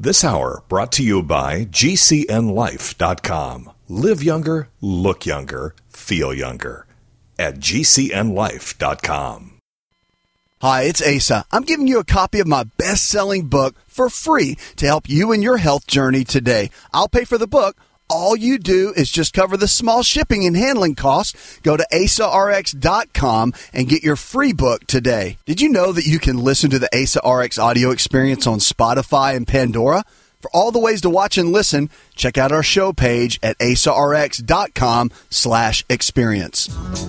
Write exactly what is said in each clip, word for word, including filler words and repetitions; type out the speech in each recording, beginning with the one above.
This hour brought to you by G C N life dot com. Live younger, look younger, feel younger at G C N life dot com. Hi, it's Asa. I'm giving you a copy of my best-selling book for free to help you in your health journey today. I'll pay for the book. All you do is just cover the small shipping and handling costs. Go to asa r x dot com and get your free book today. Did you know that you can listen to the Asa R X audio experience on Spotify and Pandora? For all the ways to watch and listen, check out our show page at asa r x dot com slash experience.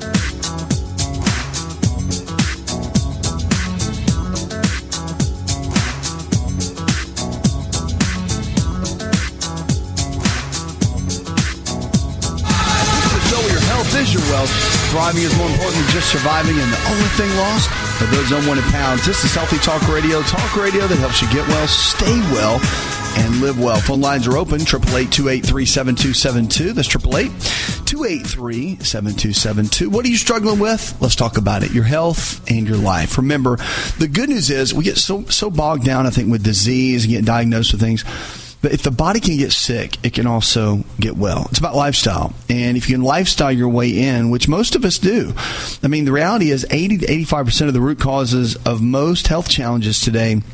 Is your wealth. Thriving is more important than just surviving, and the only thing lost are those unwanted pounds. This is Healthy Talk Radio, talk radio that helps you get well, stay well, and live well. Phone lines are open, eight eight eight, two eight three, seven two seven two. That's eight eight eight, two eight three, seven two seven two. What are you struggling with? Let's talk about it. Your health and your life. Remember, the good news is we get so so bogged down, I think, with disease and get diagnosed with things. But if the body can get sick, it can also get well. It's about lifestyle. And if you can lifestyle your way in, which most of us do, I mean, the reality is eighty to eighty-five percent of the root causes of most health challenges today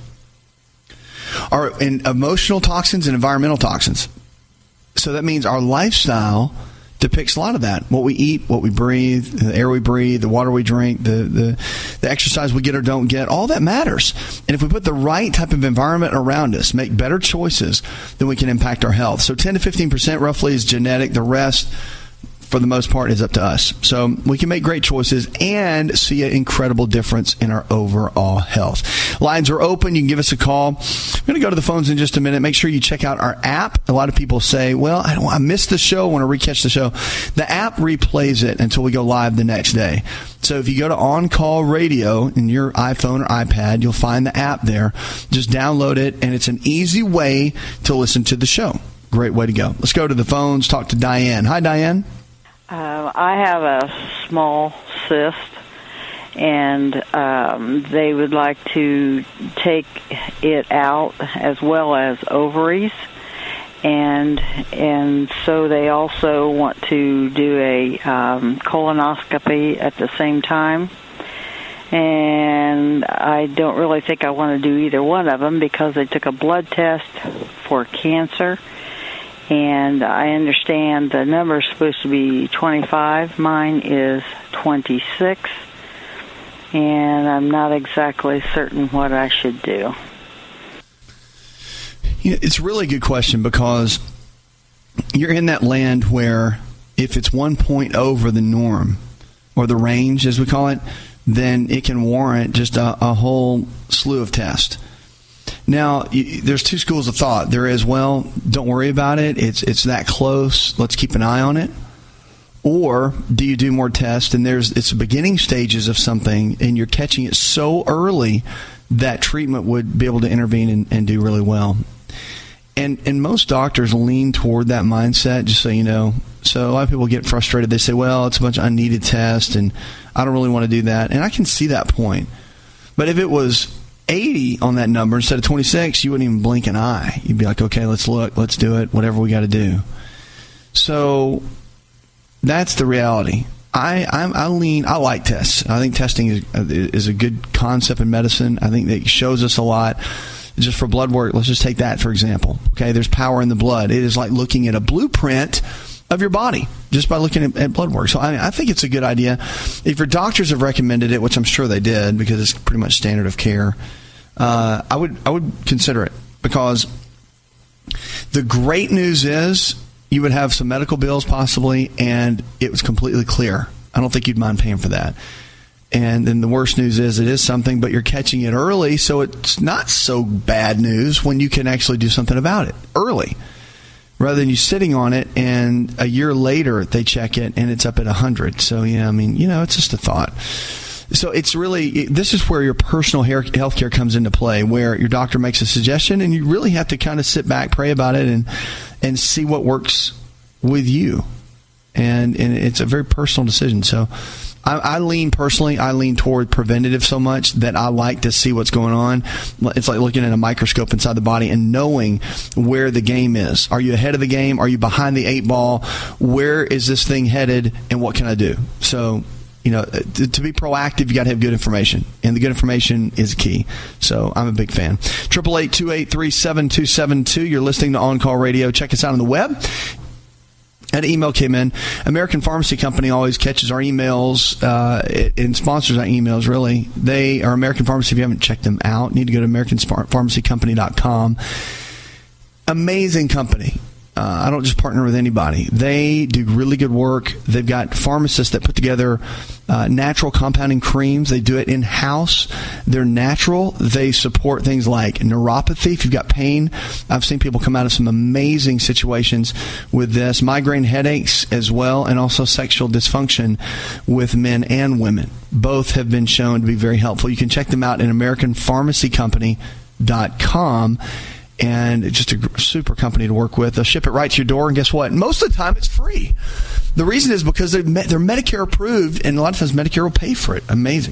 are in emotional toxins and environmental toxins. So that means our lifestyle depicts a lot of that. What we eat, what we breathe, the air we breathe, the water we drink, the, the, the exercise we get or don't get, all that matters. And if we put the right type of environment around us, make better choices, then we can impact our health. So ten to fifteen percent roughly is genetic. The rest, for the most part, is up to us. So we can make great choices and see an incredible difference in our overall health. Lines are open. You can give us a call. I'm going to go to the phones in just a minute. Make sure you check out our app. A lot of people say, well, I, don't, I missed the show. I want to re-catch the show. The app replays it until we go live the next day. So if you go to On Call Radio in your iPhone or iPad, you'll find the app there. Just download it, and it's an easy way to listen to the show. Great way to go. Let's go to the phones. Talk to Diane. Hi, Diane. Uh, I have a small cyst, and um, they would like to take it out as well as ovaries, and and so they also want to do a um, colonoscopy at the same time. And I don't really think I want to do either one of them because they took a blood test for cancer. And I understand the number is supposed to be twenty-five. Mine is twenty-six. And I'm not exactly certain what I should do. You know, it's a really good question because you're in that land where if it's one point over the norm, or the range as we call it, then it can warrant just a, a whole slew of tests. Now, you, there's two schools of thought. There is, well, don't worry about it. It's it's that close. Let's keep an eye on it. Or do you do more tests? And there's it's the beginning stages of something, and you're catching it so early that treatment would be able to intervene and, and do really well. And and most doctors lean toward that mindset, just so you know. So a lot of people get frustrated. They say, well, it's a bunch of unneeded tests, and I don't really want to do that. And I can see that point. But if it was eighty on that number instead of twenty-six, you wouldn't even blink an eye. You'd be like, okay, let's look, let's do it, whatever we got to do. So that's the reality. I I'm, I lean. I like tests. I think testing is is a good concept in medicine. I think that it shows us a lot. Just for blood work, let's just take that for example. Okay, there's power in the blood. It is like looking at a blueprint of your body just by looking at, at blood work. So I mean, I think it's a good idea. If your doctors have recommended it, which I'm sure they did because it's pretty much standard of care, uh, I would I would consider it, because the great news is you would have some medical bills possibly, and it was completely clear. I don't think you'd mind paying for that. And then the worst news is it is something, but you're catching it early, so it's not so bad news when you can actually do something about it early, rather than you sitting on it and a year later they check it and it's up at one hundred. So, yeah, I mean, you know, it's just a thought. So it's really, this is where your personal health care comes into play, where your doctor makes a suggestion and you really have to kind of sit back, pray about it, and and see what works with you. And, and it's a very personal decision. So I, I lean personally, I lean toward preventative so much that I like to see what's going on. It's like looking at a microscope inside the body and knowing where the game is. Are you ahead of the game? Are you behind the eight ball? Where is this thing headed? And what can I do? So, you know, to, to be proactive, you got to have good information, and the good information is key. So I'm a big fan. Triple eight two eight three seven two seven two. You're listening to On Call Radio. Check us out on the web. An email came in. American Pharmacy Company always catches our emails uh, and sponsors our emails, really. They are American Pharmacy. If you haven't checked them out, you need to go to american pharmacy company dot com. Amazing company. Uh, I don't just partner with anybody. They do really good work. They've got pharmacists that put together uh, natural compounding creams. They do it in-house. They're natural. They support things like neuropathy. If you've got pain, I've seen people come out of some amazing situations with this. Migraine headaches as well, and also sexual dysfunction with men and women. Both have been shown to be very helpful. You can check them out at american pharmacy company dot com. And it's just a super company to work with. They'll ship it right to your door, and guess what? Most of the time, it's free. The reason is because they're, they're Medicare approved, and a lot of times Medicare will pay for it. Amazing.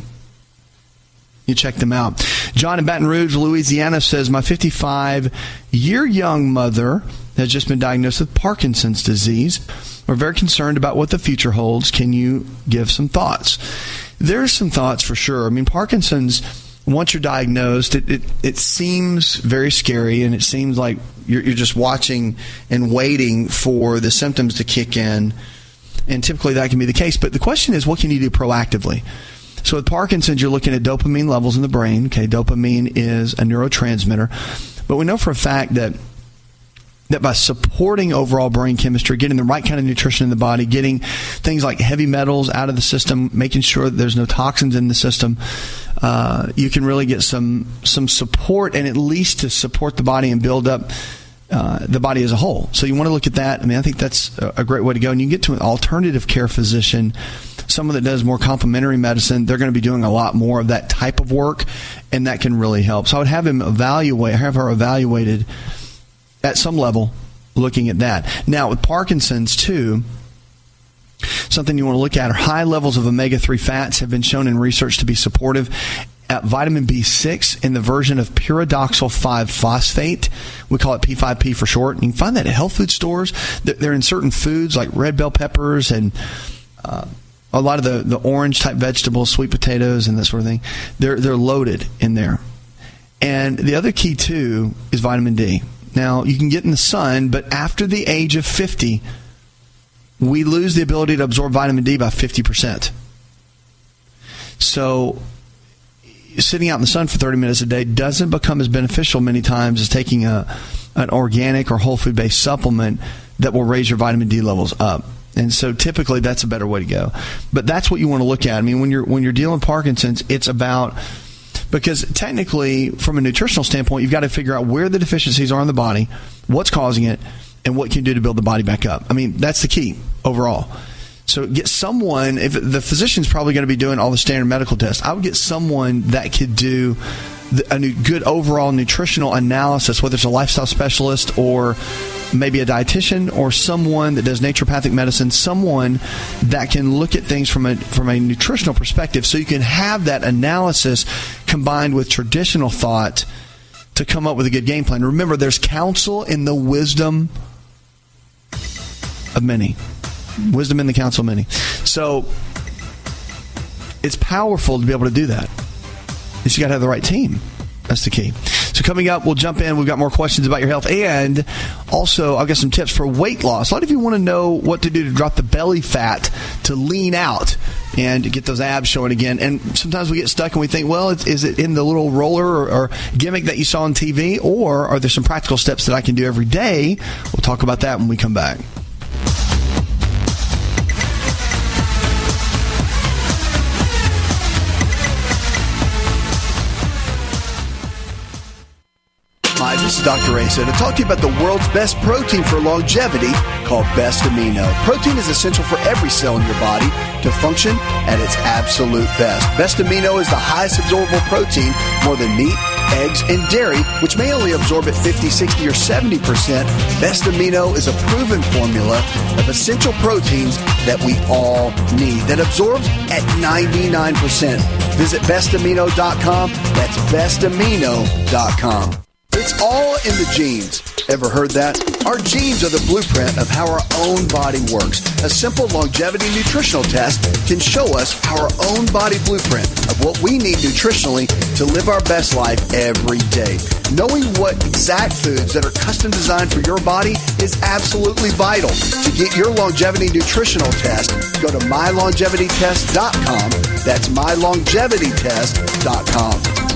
You check them out. John in Baton Rouge, Louisiana says, my fifty-five-year young mother has just been diagnosed with Parkinson's disease. We're very concerned about what the future holds. Can you give some thoughts? There's some thoughts for sure. I mean, Parkinson's, once you're diagnosed, it, it, it seems very scary, and it seems like you're, you're just watching and waiting for the symptoms to kick in, and typically that can be the case. But the question is, what can you do proactively? So with Parkinson's, you're looking at dopamine levels in the brain. Okay, dopamine is a neurotransmitter. But we know for a fact that that by supporting overall brain chemistry, getting the right kind of nutrition in the body, getting things like heavy metals out of the system, making sure that there's no toxins in the system, uh, you can really get some some support, and at least to support the body and build up uh, the body as a whole. So you want to look at that. I mean, I think that's a great way to go. And you can get to an alternative care physician, someone that does more complementary medicine. They're going to be doing a lot more of that type of work, and that can really help. So I would have him evaluate, have her evaluated at some level, looking at that. Now, with Parkinson's, too, something you want to look at are high levels of omega three fats have been shown in research to be supportive. At vitamin B six in the version of pyridoxal five phosphate. We call it P five P for short. You can find that at health food stores. They're in certain foods like red bell peppers and uh, a lot of the, the orange-type vegetables, sweet potatoes and that sort of thing. They're, they're loaded in there. And the other key, too, is vitamin D. Now, you can get in the sun, but after the age of fifty, we lose the ability to absorb vitamin D by fifty percent. So sitting out in the sun for thirty minutes a day doesn't become as beneficial many times as taking a an organic or whole food-based supplement that will raise your vitamin D levels up. And so typically that's a better way to go. But that's what you want to look at. I mean, when you're when you're dealing with Parkinson's, it's about... Because technically, from a nutritional standpoint, you've got to figure out where the deficiencies are in the body, what's causing it, and what can you do to build the body back up. I mean, that's the key overall. So get someone, if the physician's probably going to be doing all the standard medical tests, I would get someone that could do a good overall nutritional analysis, whether it's a lifestyle specialist or maybe a dietitian or someone that does naturopathic medicine, someone that can look at things from a from a nutritional perspective, so you can have that analysis combined with traditional thought to come up with a good game plan. Remember, there's counsel in the wisdom of many. Wisdom in the counsel of many. So it's powerful to be able to do that. You got to have the right team. That's the key. So coming up, we'll jump in. We've got more questions about your health. And also, I'll get some tips for weight loss. A lot of you want to know what to do to drop the belly fat, to lean out, and to get those abs showing again. And sometimes we get stuck and we think, well, it's, is it in the little roller or, or gimmick that you saw on T V? Or are there some practical steps that I can do every day? We'll talk about that when we come back. Hi, this is Doctor Asa to talk to you about the world's best protein for longevity called Best Amino. Protein is essential for every cell in your body to function at its absolute best. Best Amino is the highest absorbable protein, more than meat, eggs, and dairy, which may only absorb at fifty, sixty, or seventy percent. Best Amino is a proven formula of essential proteins that we all need, that absorbs at ninety-nine percent. Visit best amino dot com. That's best amino dot com. It's all in the genes. Ever heard that? Our genes are the blueprint of how our own body works. A simple longevity nutritional test can show us our own body blueprint of what we need nutritionally to live our best life every day. Knowing what exact foods that are custom designed for your body is absolutely vital. To get your longevity nutritional test, go to my longevity test dot com. That's my longevity test dot com.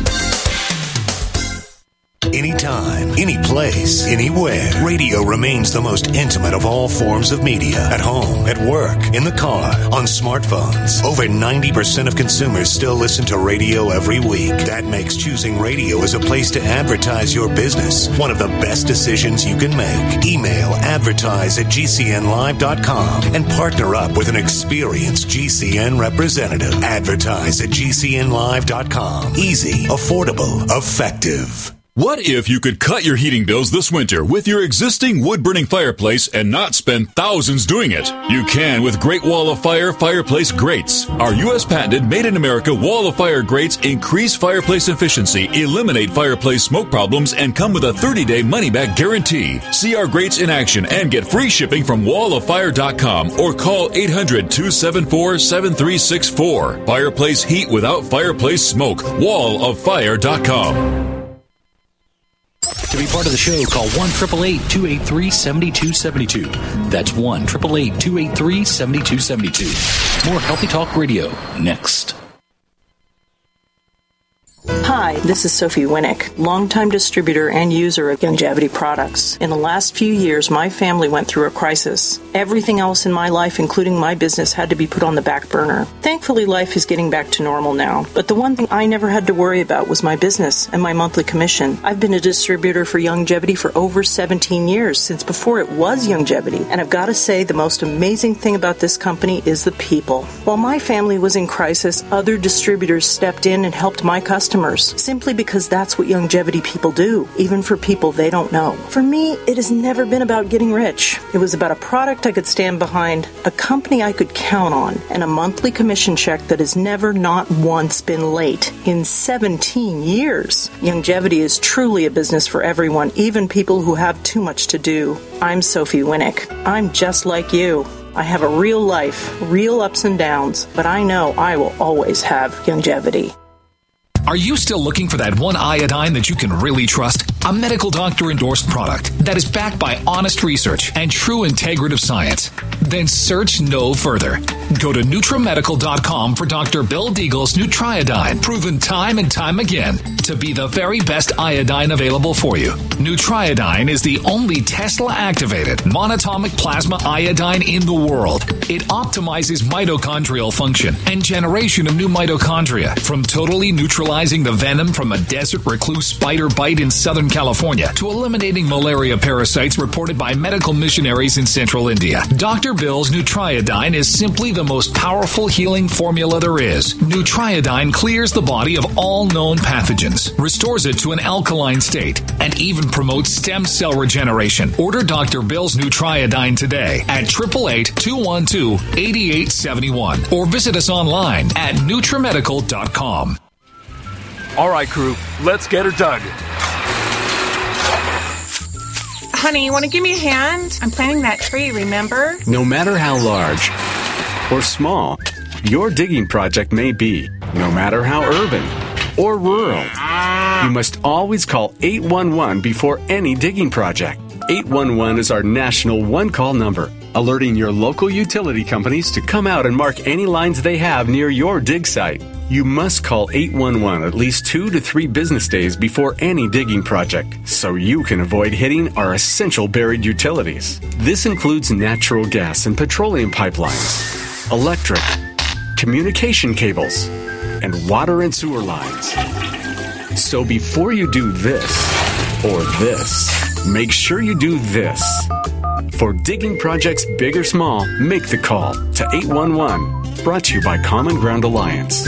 Anytime, any place, anywhere. Radio remains the most intimate of all forms of media. At home, at work, in the car, on smartphones. Over ninety percent of consumers still listen to radio every week. That makes choosing radio as a place to advertise your business one of the best decisions you can make. Email advertise at G C N live dot com and partner up with an experienced G C N representative. Advertise at G C N live dot com. Easy, affordable, effective. What if you could cut your heating bills this winter with your existing wood-burning fireplace and not spend thousands doing it? You can with Great Wall of Fire fireplace grates. Our U S patented made-in-America Wall of Fire grates increase fireplace efficiency, eliminate fireplace smoke problems, and come with a thirty-day money-back guarantee. See our grates in action and get free shipping from wall of fire dot com or call eight hundred, two seven four, seven three six four. Fireplace heat without fireplace smoke. wall of fire dot com. To be part of the show, call one eight eight eight, two eight three, seven two seven two. That's one eight eight eight, two eight three, seven two seven two. More Healthy Talk Radio next. Hi, this is Sophie Winnick, longtime distributor and user of Youngevity products. In the last few years, my family went through a crisis. Everything else in my life, including my business, had to be put on the back burner. Thankfully, life is getting back to normal now. But the one thing I never had to worry about was my business and my monthly commission. I've been a distributor for Youngevity for over seventeen years, since before it was Youngevity. And I've got to say, the most amazing thing about this company is the people. While my family was in crisis, other distributors stepped in and helped my customers. Simply because that's what Youngevity people do, even for people they don't know. For me, it has never been about getting rich. It was about a product I could stand behind, a company I could count on, and a monthly commission check that has never not once been late in seventeen years. Youngevity is truly a business for everyone, even people who have too much to do. I'm Sophie Winnick. I'm just like you. I have a real life, real ups and downs, but I know I will always have Youngevity. Are you still looking for that one iodine that you can really trust? A medical doctor-endorsed product that is backed by honest research and true integrative science? Then search no further. Go to Nutramedical dot com for Doctor Bill Deagle's Nutriodine, proven time and time again to be the very best iodine available for you. Nutriodine is the only Tesla-activated monatomic plasma iodine in the world. It optimizes mitochondrial function and generation of new mitochondria, from totally neutralizing the venom from a desert recluse spider bite in Southern California to eliminating malaria parasites reported by medical missionaries in central India. Doctor Bill's Nutriodine is simply the most powerful healing formula there is. Nutriodine clears the body of all known pathogens, restores it to an alkaline state, and even promotes stem cell regeneration. Order Doctor Bill's Nutriodine today at eight eight eight, two one two, eight eight seven one or visit us online at Nutramedical dot com. All right, crew, let's get her dug. Honey, you want to give me a hand? I'm planting that tree, remember? No matter how large or small your digging project may be, no matter how urban or rural, you must always call eight one one before any digging project. eight one one is our national one-call number, alerting your local utility companies to come out and mark any lines they have near your dig site. You must call eight one one at least two to three business days before any digging project, so you can avoid hitting our essential buried utilities. This includes natural gas and petroleum pipelines, electric, communication cables, and water and sewer lines. So before you do this or this, make sure you do this. For digging projects big or small, make the call to eight one one. Brought to you by Common Ground Alliance.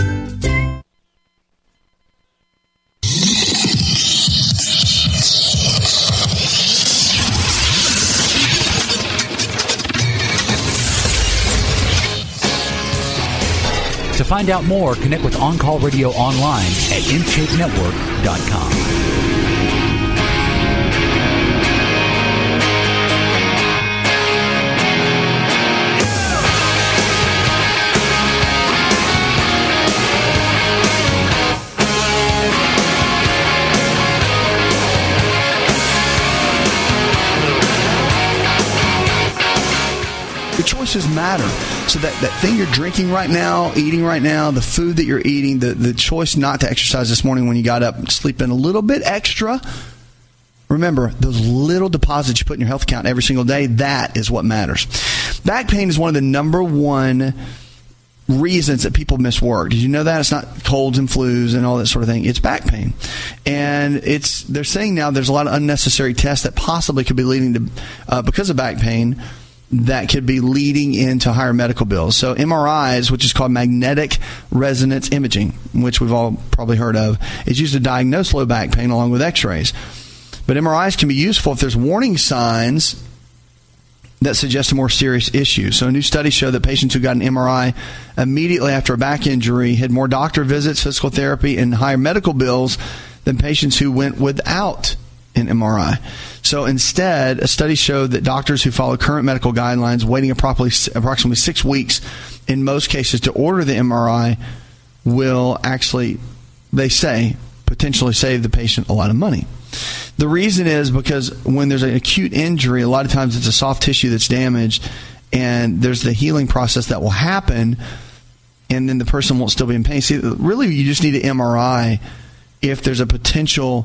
find out more, connect with On Call Radio online at in shape network dot com. Your choices matter. So that, that thing you're drinking right now, eating right now, the food that you're eating, the, the choice not to exercise this morning when you got up, sleeping a little bit extra. Remember, those little deposits you put in your health account every single day, that is what matters. Back pain is one of the number one reasons that people miss work. Did you know that? It's not colds and flus and all that sort of thing. It's back pain. And it's they're saying now there's a lot of unnecessary tests that possibly could be leading to, uh, because of back pain, that could be leading into higher medical bills. So M R Is, which is called magnetic resonance imaging, which we've all probably heard of, is used to diagnose low back pain along with x-rays. But M R Is can be useful if there's warning signs that suggest a more serious issue. So a new study showed that patients who got an M R I immediately after a back injury had more doctor visits, physical therapy, and higher medical bills than patients who went without an M R I. So instead, a study showed that doctors who follow current medical guidelines, waiting approximately six weeks in most cases to order the M R I, will actually, they say, potentially save the patient a lot of money. The reason is because when there's an acute injury, a lot of times it's a soft tissue that's damaged, and there's the healing process that will happen, and then the person won't still be in pain. See, really, you just need an M R I if there's a potential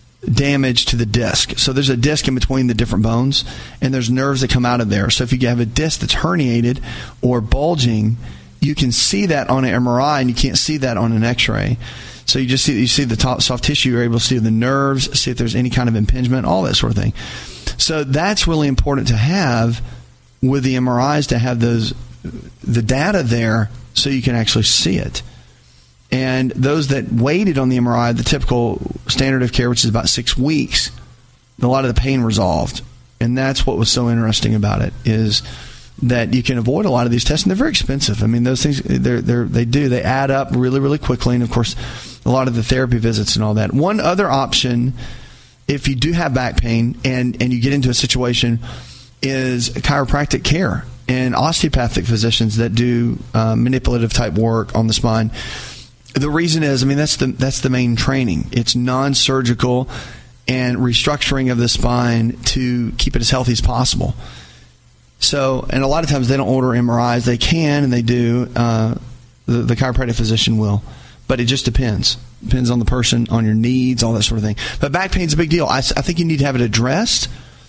damage to the disc. So there's a disc in between the different bones, and there's nerves that come out of there. So if you have a disc that's herniated or bulging, you can see that on an M R I, and you can't see that on an x-ray. So you just see you see the top soft tissue, you're able to see the nerves, see if there's any kind of impingement, all that sort of thing. So that's really important to have with the M R Is, to have those the data there so you can actually see it. And those that waited on the M R I, the typical standard of care, which is about six weeks, a lot of the pain resolved. And that's what was so interesting about it, is that you can avoid a lot of these tests, and they're very expensive. I mean, those things, they're, they're, they do. They add up really, really quickly. And, of course, a lot of the therapy visits and all that. One other option, if you do have back pain and, and you get into a situation, is chiropractic care and osteopathic physicians that do uh, manipulative type work on the spine. The reason is, I mean, that's the that's the main training. It's non-surgical and restructuring of the spine to keep it as healthy as possible. So, and a lot of times they don't order M R Is. They can, and they do. Uh, the, the chiropractic physician will. But it just depends. Depends on the person, on your needs, all that sort of thing. But back pain's a big deal. I, I think you need to have it addressed.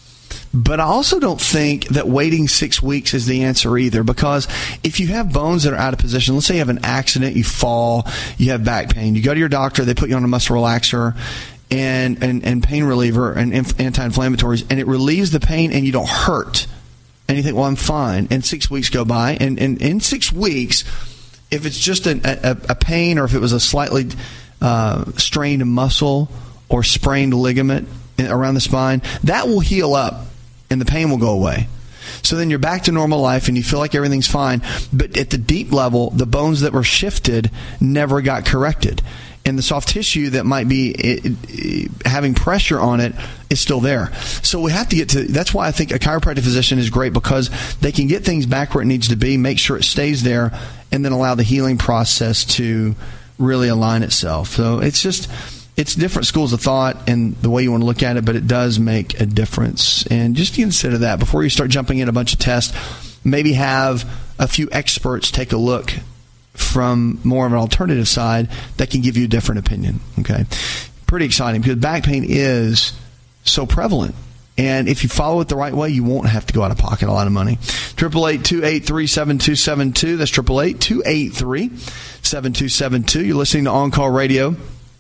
But I also don't think that waiting six weeks is the answer either, because if you have bones that are out of position, let's say you have an accident, you fall, you have back pain, you go to your doctor, they put you on a muscle relaxer and, and, and pain reliever and anti-inflammatories, and it relieves the pain and you don't hurt. And you think, well, I'm fine. And six weeks go by, and, and in six weeks, if it's just an, a, a pain, or if it was a slightly uh, strained muscle or sprained ligament around the spine, that will heal up and the pain will go away. So then you're back to normal life and you feel like everything's fine. But at the deep level, the bones that were shifted never got corrected. And the soft tissue that might be it, it, having pressure on it is still there. So we have to get to, that's why I think a chiropractic physician is great, because they can get things back where it needs to be, make sure it stays there, and then allow the healing process to really align itself. So it's just, it's different schools of thought and the way you want to look at it, but it does make a difference. And just consider that before you start jumping in a bunch of tests. Maybe have a few experts take a look from more of an alternative side that can give you a different opinion. Okay, pretty exciting, because back pain is so prevalent. And if you follow it the right way, you won't have to go out of pocket a lot of money. eight eight eight, two eight three, seven two seven two. That's eight eight eight, two eight three, seven two seven two. You're listening to On Call Radio.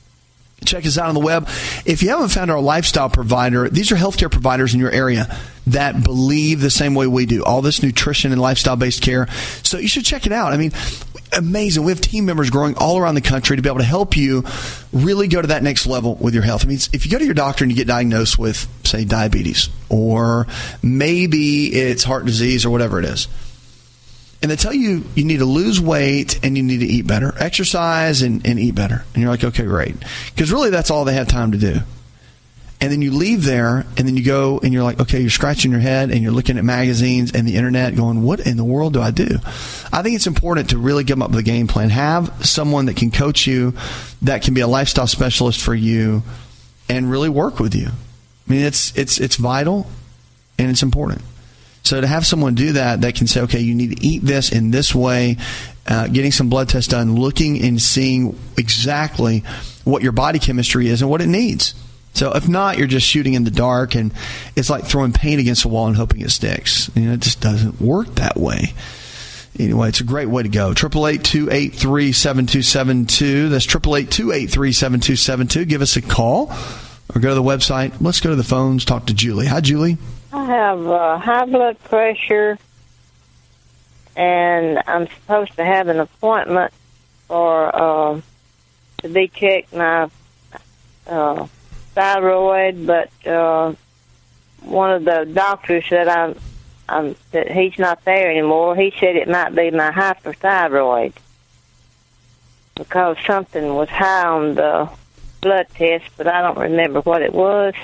Check us out on the web. If you haven't found our lifestyle provider, these are healthcare providers in your area that believe the same way we do. All this nutrition and lifestyle-based care. So you should check it out. I mean, amazing. We have team members growing all around the country to be able to help you really go to that next level with your health. I mean, if you go to your doctor and you get diagnosed with, say, diabetes, or maybe it's heart disease or whatever it is, and they tell you you need to lose weight and you need to eat better, exercise and, and eat better. And you're like, okay, great. Because really that's all they have time to do. And then you leave there and then you go and you're like, okay, you're scratching your head and you're looking at magazines and the internet going, what in the world do I do? I think it's important to really come up with a game plan. Have someone that can coach you, that can be a lifestyle specialist for you and really work with you. I mean, it's it's it's vital and it's important. So to have someone do that, that can say, okay, you need to eat this in this way, uh, getting some blood tests done, looking and seeing exactly what your body chemistry is and what it needs. So if not, you're just shooting in the dark, and it's like throwing paint against a wall and hoping it sticks. You know, it just doesn't work that way. Anyway, it's a great way to go. eight eight eight, two eight three, seven two seven two. That's eight eight eight, two eight three, seven two seven two. Give us a call or go to the website. Let's go to the phones, talk to Julie. Hi, Julie. I have uh, high blood pressure, and I'm supposed to have an appointment for uh, to be checked my uh, thyroid, but uh, one of the doctors said I'm, I'm that he's not there anymore. He said it might be my hyperthyroid because something was high on the blood test, but I don't remember what it was.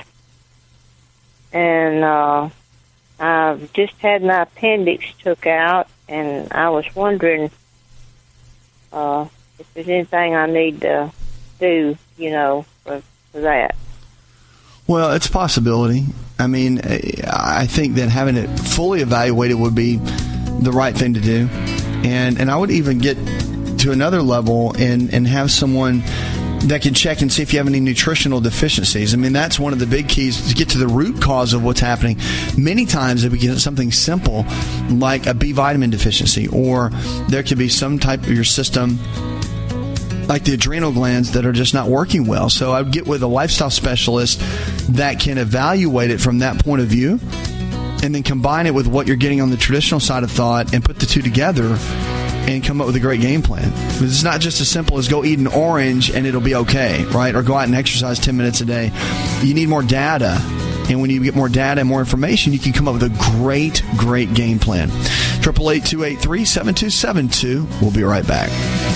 And uh, I've just had my appendix took out, and I was wondering uh, if there's anything I need to do, you know, for, for that. Well, it's a possibility. I mean, I think that having it fully evaluated would be the right thing to do. And and I would even get to another level and, and have someone that can check and see if you have any nutritional deficiencies. I mean, that's one of the big keys to get to the root cause of what's happening. Many times it begins something simple like a B vitamin deficiency, or there could be some type of your system like the adrenal glands that are just not working well. So I would get with a lifestyle specialist that can evaluate it from that point of view and then combine it with what you're getting on the traditional side of thought and put the two together and come up with a great game plan. It's not just as simple as go eat an orange and it'll be okay, right? Or go out and exercise ten minutes a day. You need more data. And when you get more data and more information, you can come up with a great, great game plan. eight eight eight, two eight three, seven two seven two. We'll be right back.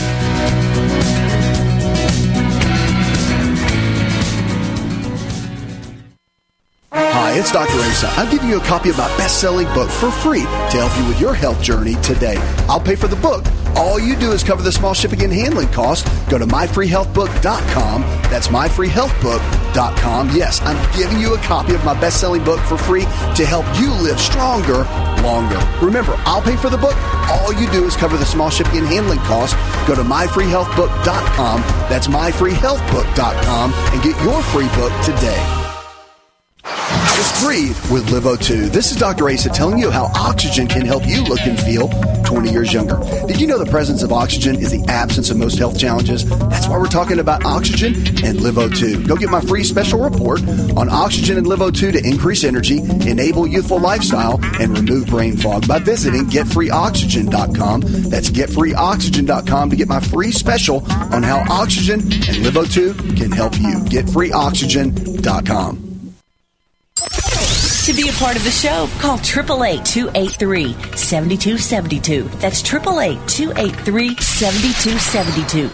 Hi, it's Doctor Asa. I'm giving you a copy of my best-selling book for free to help you with your health journey today. I'll pay for the book. All you do is cover the small shipping and handling costs. Go to my free health book dot com. That's my free health book dot com. Yes, I'm giving you a copy of my best-selling book for free to help you live stronger, longer. Remember, I'll pay for the book. All you do is cover the small shipping and handling costs. Go to my free health book dot com. That's my free health book dot com and get your free book today. Just breathe with Live O two. This is Doctor Asa telling you how oxygen can help you look and feel twenty years younger. Did you know the presence of oxygen is the absence of most health challenges? That's why we're talking about oxygen and Live O two. Go get my free special report on oxygen and Live O two to increase energy, enable youthful lifestyle, and remove brain fog by visiting get free oxygen dot com. That's get free oxygen dot com to get my free special on how oxygen and Live O two can help you. get free oxygen dot com. To be a part of the show, call eight eight eight, two eight three, seven two seven two. That's eight eight eight, two eight three, seven two seven two.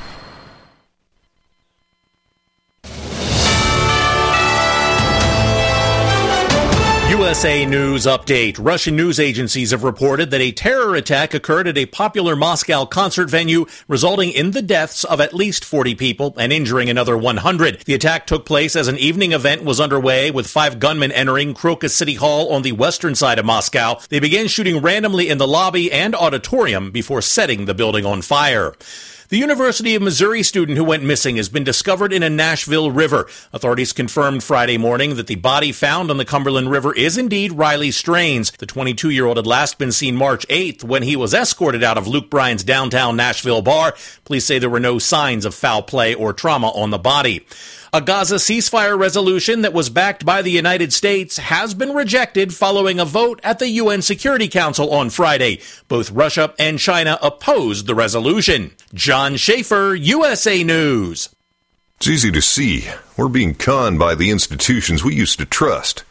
U S A News Update. Russian news agencies have reported that a terror attack occurred at a popular Moscow concert venue, resulting in the deaths of at least forty people and injuring another one hundred. The attack took place as an evening event was underway, with five gunmen entering Crocus City Hall on the western side of Moscow. They began shooting randomly in the lobby and auditorium before setting the building on fire. The University of Missouri student who went missing has been discovered in a Nashville river. Authorities confirmed Friday morning that the body found on the Cumberland River is indeed Riley Strains. The twenty-two-year-old had last been seen March eighth when he was escorted out of Luke Bryan's downtown Nashville bar. Police say there were no signs of foul play or trauma on the body. A Gaza ceasefire resolution that was backed by the United States has been rejected following a vote at the U N Security Council on Friday. Both Russia and China opposed the resolution. John Schaefer, U S A News. It's easy to see. We're being conned by the institutions we used to trust.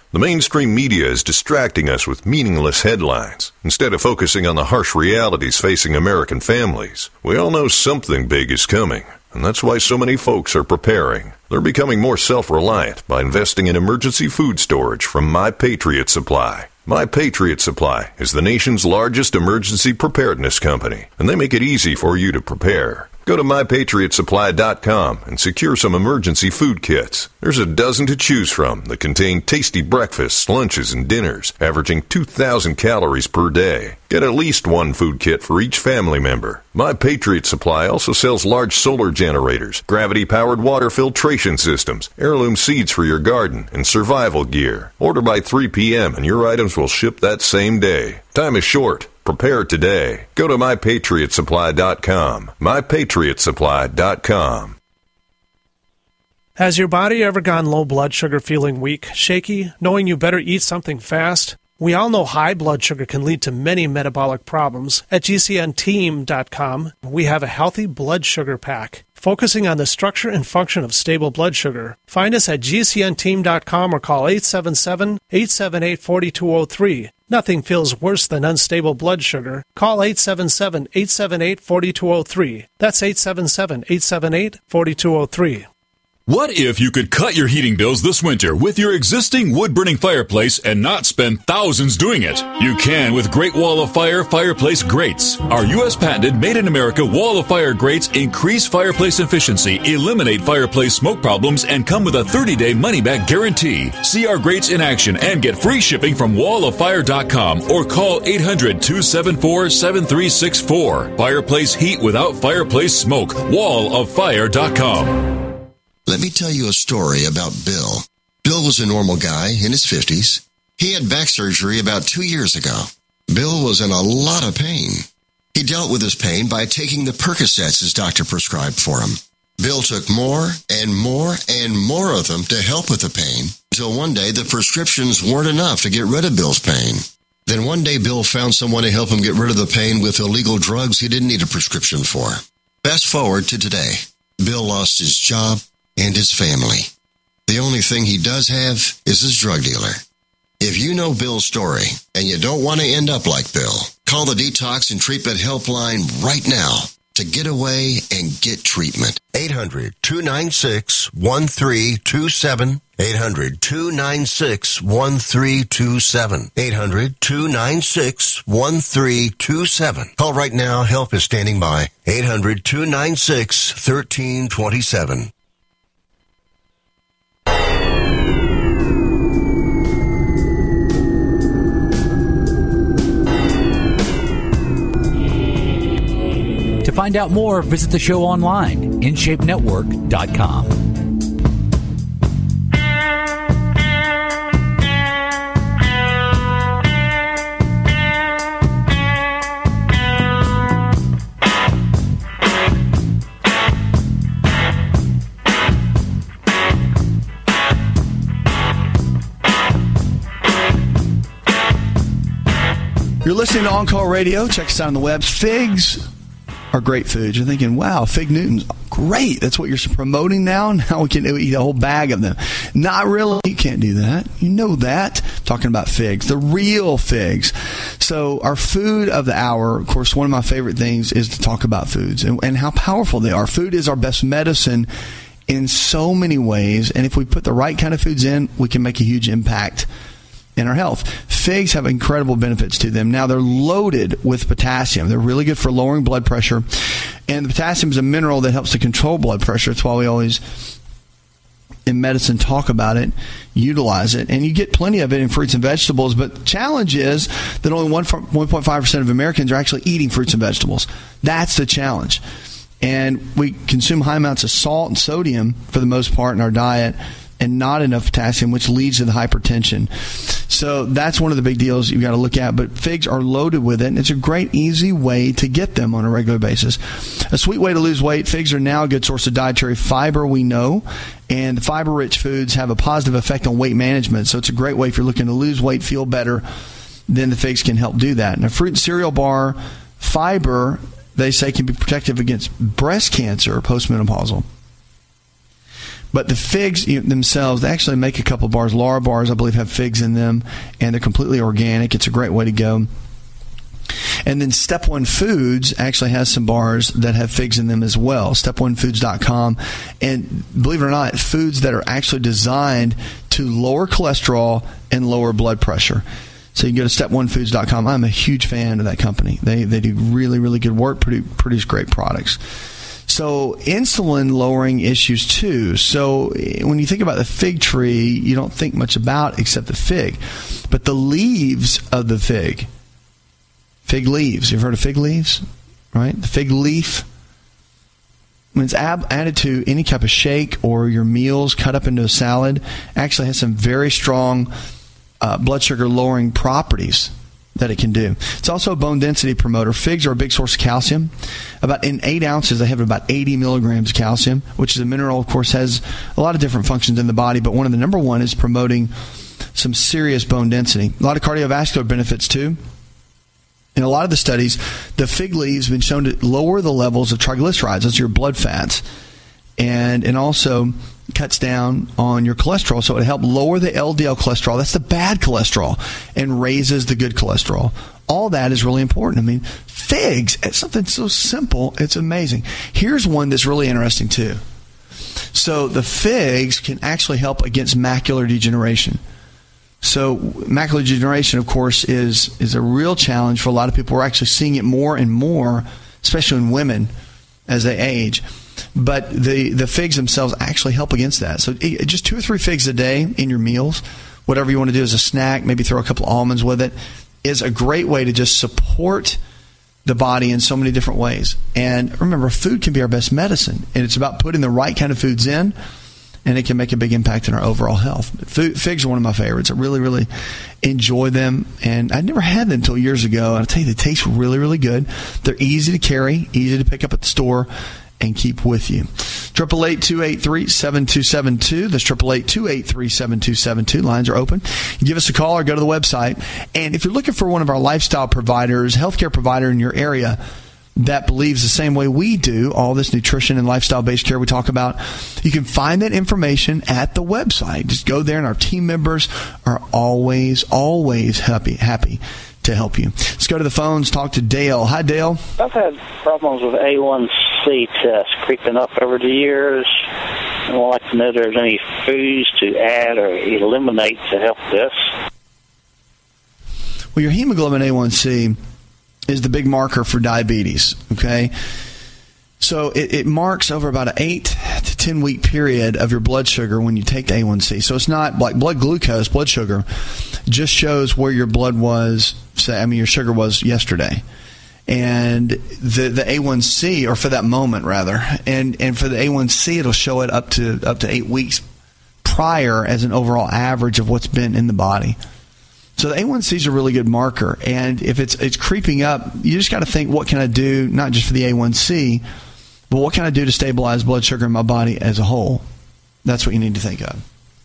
The mainstream media is distracting us with meaningless headlines instead of focusing on the harsh realities facing American families. We all know something big is coming, and that's why so many folks are preparing. They're becoming more self-reliant by investing in emergency food storage from My Patriot Supply. My Patriot Supply is the nation's largest emergency preparedness company, and they make it easy for you to prepare. Go to my patriot supply dot com and secure some emergency food kits. There's a dozen to choose from that contain tasty breakfasts, lunches, and dinners, averaging two thousand calories per day. Get at least one food kit for each family member. My Patriot Supply also sells large solar generators, gravity-powered water filtration systems, heirloom seeds for your garden, and survival gear. Order by three p.m. and your items will ship that same day. Time is short. Prepare today. Go to my patriot supply dot com. my patriot supply dot com. Has your body ever gone low blood sugar, feeling weak, shaky, knowing you better eat something fast? We all know high blood sugar can lead to many metabolic problems. At G C N team dot com, we have a healthy blood sugar pack, focusing on the structure and function of stable blood sugar. Find us at G C N team dot com or call eight seven seven, eight seven eight, four two zero three. Nothing feels worse than unstable blood sugar. Call eight seven seven, eight seven eight, four two zero three. That's eight seven seven, eight seven eight, four two zero three. What if you could cut your heating bills this winter with your existing wood-burning fireplace and not spend thousands doing it? You can with Great Wall of Fire fireplace grates. Our U S patented made-in-America Wall of Fire grates increase fireplace efficiency, eliminate fireplace smoke problems, and come with a thirty-day money-back guarantee. See our grates in action and get free shipping from wall of fire dot com or call eight hundred, two seven four, seven three six four. Fireplace heat without fireplace smoke. wall of fire dot com. Let me tell you a story about Bill. Bill was a normal guy in his fifties. He had back surgery about two years ago. Bill was in a lot of pain. He dealt with his pain by taking the Percocets his doctor prescribed for him. Bill took more and more and more of them to help with the pain, until one day the prescriptions weren't enough to get rid of Bill's pain. Then one day Bill found someone to help him get rid of the pain with illegal drugs he didn't need a prescription for. Fast forward to today. Bill lost his job and his family. The only thing he does have is his drug dealer. If you know Bill's story and you don't want to end up like Bill, call the Detox and Treatment Helpline right now to get away and get treatment. eight hundred, two nine six, one three two seven. eight hundred, two nine six, one three two seven. eight hundred, two nine six, one three two seven. Call right now. Help is standing by. eight hundred, two nine six, one three two seven. To find out more, visit the show online, in shape network dot com. You're listening to On Call Radio. Check us out on the web. Figs are great foods. You're thinking, wow, fig Newtons, great. That's what you're promoting now? Now we can eat a whole bag of them. Not really. You can't do that. You know that. Talking about figs, the real figs. So our food of the hour, of course, one of my favorite things is to talk about foods and, and how powerful they are. Food is our best medicine in so many ways. And if we put the right kind of foods in, we can make a huge impact in our health. Figs have incredible benefits to them. Now, they're loaded with potassium. They're really good for lowering blood pressure. And the potassium is a mineral that helps to control blood pressure. That's why we always, in medicine, talk about it, utilize it. And you get plenty of it in fruits and vegetables. But the challenge is that only one point five percent of Americans are actually eating fruits and vegetables. That's the challenge. And we consume high amounts of salt and sodium, for the most part, in our diet, and not enough potassium, which leads to the hypertension. So that's one of the big deals you've got to look at. But figs are loaded with it, and it's a great, easy way to get them on a regular basis. A sweet way to lose weight, figs are now a good source of dietary fiber, we know. And the fiber-rich foods have a positive effect on weight management. So it's a great way if you're looking to lose weight, feel better, then the figs can help do that. And a fruit and cereal bar, fiber, they say, can be protective against breast cancer, postmenopausal. But the figs you know, themselves, they actually make a couple bars. Laura bars, I believe, have figs in them, and they're completely organic. It's a great way to go. And then Step One Foods actually has some bars that have figs in them as well, step one foods dot com. And believe it or not, foods that are actually designed to lower cholesterol and lower blood pressure. So you can go to step one foods dot com. I'm a huge fan of that company. They they do really, really good work, produce, produce great products. So insulin lowering issues too. So when you think about the fig tree, you don't think much about except the fig. But the leaves of the fig, fig leaves. You've heard of fig leaves, right? The fig leaf, when it's ab- added to any type of shake or your meals cut up into a salad, actually has some very strong uh, blood sugar lowering properties that it can do. It's also a bone density promoter. Figs are a big source of calcium. About in eight ounces, they have about eighty milligrams of calcium, which is a mineral, of course, has a lot of different functions in the body, but one of the number one is promoting some serious bone density. A lot of cardiovascular benefits too. In a lot of the studies, the fig leaves have been shown to lower the levels of triglycerides, those are your blood fats, and and also cuts down on your cholesterol, so it helps lower the L D L cholesterol. That's the bad cholesterol, and raises the good cholesterol. All that is really important. I mean, figs, it's something so simple, it's amazing. Here's one that's really interesting too. So the figs can actually help against macular degeneration. So macular degeneration, of course, is is a real challenge for a lot of people. We're actually seeing it more and more, especially in women as they age. But the, the figs themselves actually help against that. So just two or three figs a day in your meals, whatever you want to do as a snack, maybe throw a couple almonds with it, is a great way to just support the body in so many different ways. And remember, food can be our best medicine. And it's about putting the right kind of foods in, and it can make a big impact in our overall health. Food, figs are one of my favorites. I really, really enjoy them. And I never had them until years ago. And I'll tell you, they taste really, really good. They're easy to carry, easy to pick up at the store, and keep with you. eight eight eight, two eight three, seven two seven two. That's eight eight eight, two eight three, seven two seven two. Lines are open. Give us a call or go to the website. And if you're looking for one of our lifestyle providers, healthcare provider in your area that believes the same way we do, all this nutrition and lifestyle-based care we talk about, you can find that information at the website. Just go there, and our team members are always, always happy, happy to help you. Let's go to the phones, talk to Dale. Hi, Dale. I've had problems with A one C test creeping up over the years. I'd like to know if there's any foods to add or eliminate to help this. Well, your hemoglobin A one C is the big marker for diabetes, okay? So it, it marks over about an eight to ten week period of your blood sugar when you take the A one C. So it's not like blood glucose, blood sugar, just shows where your blood was, say, I mean, your sugar was yesterday. And the the A one C, or for that moment rather, and, and for the A one C, it'll show it up to up to eight weeks prior as an overall average of what's been in the body. So the A one C is a really good marker, and if it's it's creeping up, you just got to think, what can I do, not just for the A one C, but what can I do to stabilize blood sugar in my body as a whole? That's what you need to think of.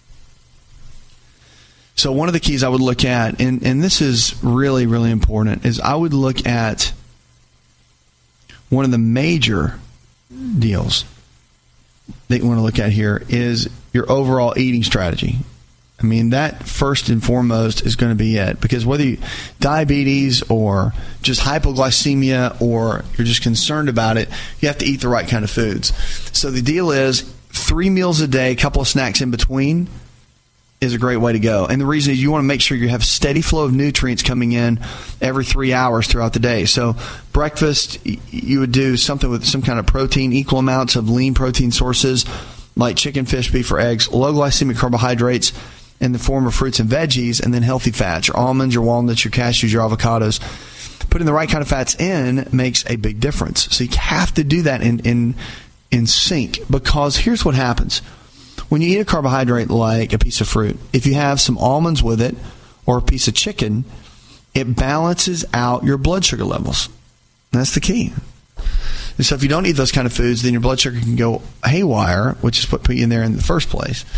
So one of the keys I would look at, and, and this is really, really important, is I would look at one of the major deals that you want to look at here is your overall eating strategy. I mean, that first and foremost is going to be it. Because whether you diabetes or just hypoglycemia or you're just concerned about it, you have to eat the right kind of foods. So the deal is three meals a day, a couple of snacks in between is a great way to go. And the reason is you want to make sure you have steady flow of nutrients coming in every three hours throughout the day. So breakfast, you would do something with some kind of protein, equal amounts of lean protein sources like chicken, fish, beef, or eggs, low glycemic carbohydrates in the form of fruits and veggies, and then healthy fats, your almonds, your walnuts, your cashews, your avocados. Putting the right kind of fats in makes a big difference. So you have to do that in, in, in sync, because here's what happens. When you eat a carbohydrate like a piece of fruit, if you have some almonds with it or a piece of chicken, it balances out your blood sugar levels. And that's the key. And so if you don't eat those kind of foods, then your blood sugar can go haywire, which is what put you in there in the first place.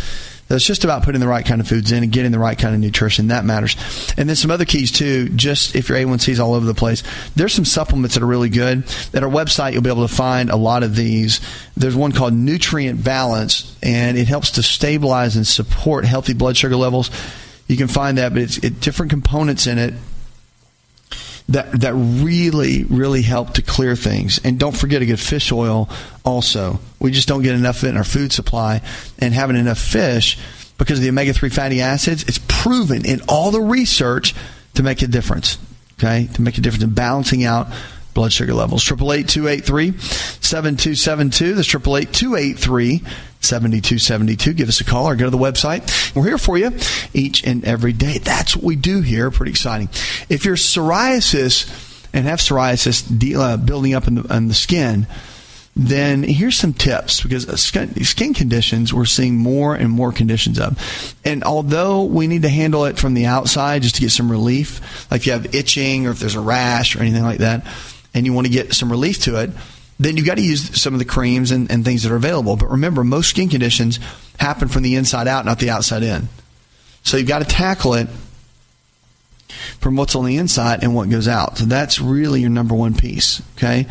So it's just about putting the right kind of foods in and getting the right kind of nutrition. That matters. And then some other keys, too, just if your A one C is all over the place, there's some supplements that are really good. At our website, you'll be able to find a lot of these. There's one called Nutrient Balance, and it helps to stabilize and support healthy blood sugar levels. You can find that, but it's it, different components in it that that really, really help to clear things. And don't forget a good fish oil also. We just don't get enough of it in our food supply. And having enough fish, because of the omega three fatty acids, it's proven in all the research to make a difference, okay? To make a difference in balancing out blood sugar levels. eight eight eight, two eight three, seven two seven two. That's eight eight eight, two eight three, seven two seven two. Give us a call or go to the website. We're here for you each and every day. That's what we do here. Pretty exciting. If you're psoriasis and have psoriasis de- uh, building up in the, in the skin, then here's some tips, because skin, skin conditions, we're seeing more and more conditions of. And although we need to handle it from the outside just to get some relief, like if you have itching or if there's a rash or anything like that, and you want to get some relief to it, then you've got to use some of the creams and, and things that are available. But remember, most skin conditions happen from the inside out, not the outside in. So you've got to tackle it from what's on the inside and what goes out. So that's really your number one piece, okay?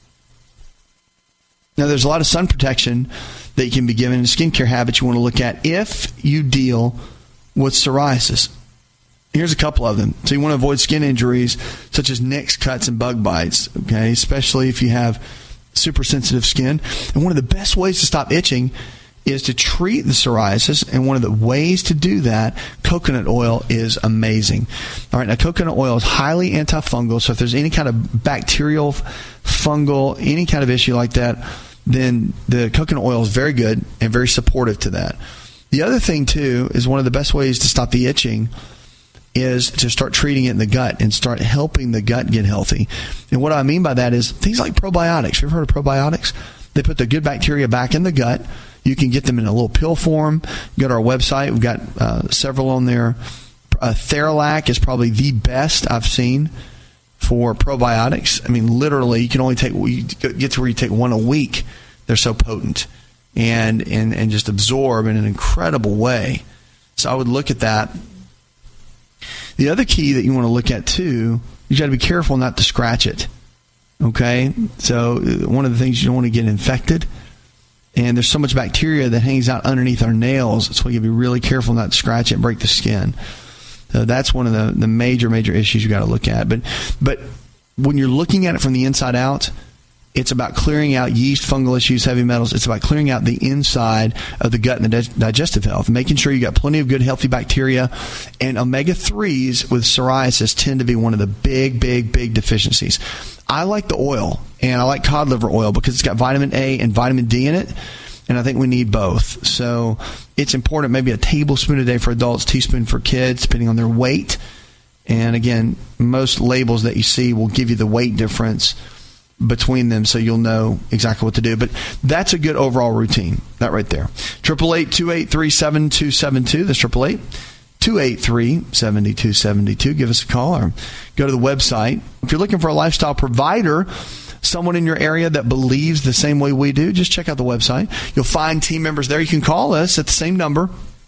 Now, there's a lot of sun protection that you can be given in skincare habits you want to look at if you deal with psoriasis. Here's a couple of them. So you want to avoid skin injuries such as nicks, cuts, and bug bites, okay, especially if you have super sensitive skin. And one of the best ways to stop itching is to treat the psoriasis, and one of the ways to do that, coconut oil is amazing. All right, now coconut oil is highly antifungal, so if there's any kind of bacterial, fungal, any kind of issue like that, then the coconut oil is very good and very supportive to that. The other thing, too, is one of the best ways to stop the itching is to start treating it in the gut and start helping the gut get healthy. And what I mean by that is things like probiotics. You've heard of probiotics? They put the good bacteria back in the gut. You can get them in a little pill form. Go to our website. We've got uh, several on there. Uh, Theralac is probably the best I've seen for probiotics. I mean, literally, you can only take, you get to where you take one a week. They're so potent and, and, and just absorb in an incredible way. So I would look at that. The other key that you want to look at, too, you got to be careful not to scratch it. Okay? So one of the things, you don't want to get infected. And there's so much bacteria that hangs out underneath our nails. So you got to be really careful not to scratch it and break the skin. So that's one of the, the major, major issues you got to look at. But but when you're looking at it from the inside out, it's about clearing out yeast, fungal issues, heavy metals. It's about clearing out the inside of the gut and the dig- digestive health, making sure you got plenty of good, healthy bacteria. And omega threes with psoriasis tend to be one of the big, big, big deficiencies. I like the oil, and I like cod liver oil because it's got vitamin A and vitamin D in it, and I think we need both. So it's important, maybe a tablespoon a day for adults, teaspoon for kids, depending on their weight. And again, most labels that you see will give you the weight difference between them, so you'll know exactly what to do. But that's a good overall routine, that right there. eight eight eight, two eight three, seven two seven two. That's eight eight eight, two eight three, seven two seven two. Give us a call or go to the website. If you're looking for a lifestyle provider, someone in your area that believes the same way we do, just check out the website. You'll find team members there. You can call us at the same number.